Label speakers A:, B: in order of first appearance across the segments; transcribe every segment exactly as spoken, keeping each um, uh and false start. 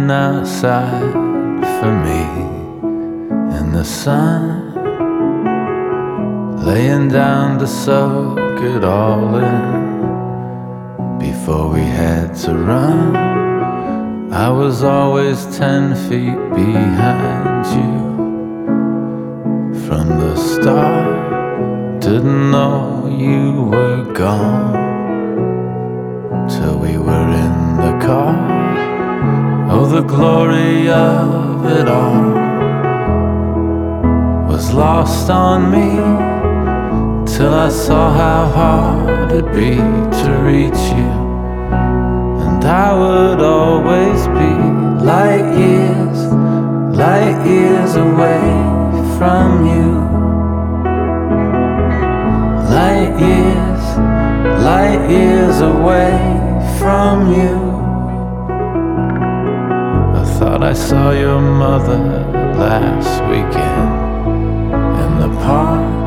A: waiting outside for me in the sun, laying down to soak it all in before we had to run. I was always ten feet behind you from the start. Didn't know you were gone till we were in the car. Oh, the glory of it all was lost on me till I saw how hard it'd be to reach you. And I would always be light years, light years away from you. Light years, light years away from you. I thought I saw your mother last weekend in the park.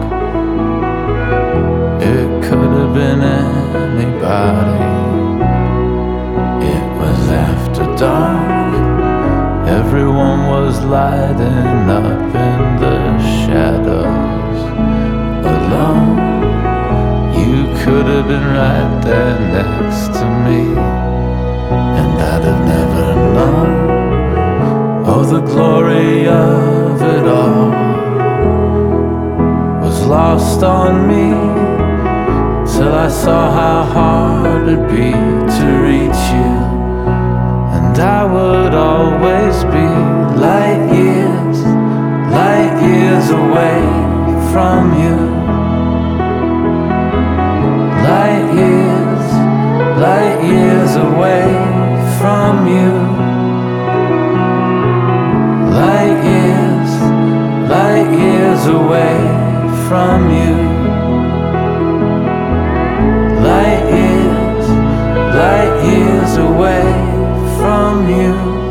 A: It could have been anybody. It was after dark. Everyone was lighting up in the shadows alone. You could have been right there next to me, and I'd have never known. Oh, the glory of it all was lost on me till I saw how hard it'd be to reach you. And I would always be light years, light years away from you. Light years, light years away from you. Light years, light years away from you. Light years, light years away from you.